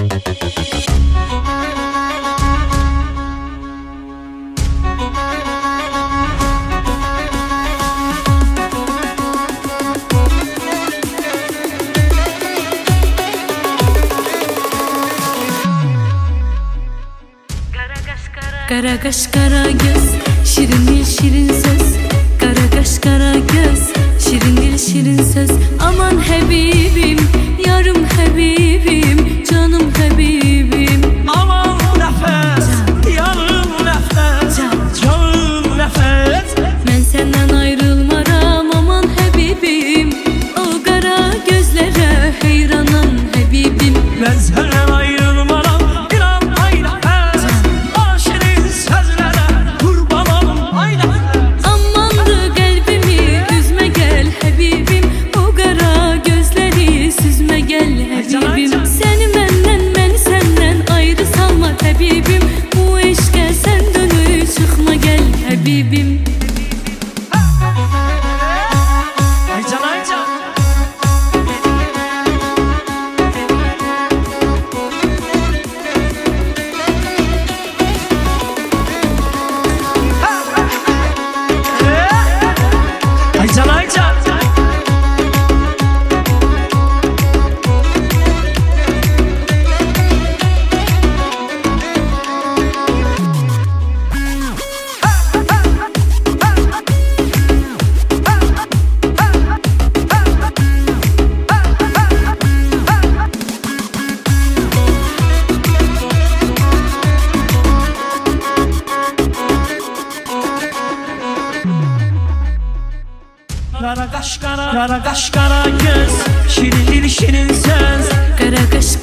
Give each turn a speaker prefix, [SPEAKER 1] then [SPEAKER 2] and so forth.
[SPEAKER 1] Kara kaş kara göz, şirin dil şirin söz. Kara kaş kara göz, şirin dil şirin söz. Aman Habibim, yarım Habibim, canım Habibim.
[SPEAKER 2] Aman nefes, yarım nefes, canım nefes.
[SPEAKER 1] Ben senden ayrılmaram aman Habibim. O kara gözlere heyranam Habibim.
[SPEAKER 2] Ben senden ayrılmaram bir an ay nefes. O şirin sözlere kurban olum ay nefes.
[SPEAKER 1] Amandı kalbimi üzme gel Habibim. O kara gözleri süzme gel Habibim. Seni benden ben senden ayrı salma Habibim. Bu eşke sen dönüp çıkma gel Habibim.
[SPEAKER 2] Ay can ay can. Ay can ay can. Kara kaş kara göz, şirin dil şirin söz.
[SPEAKER 1] Kara kaş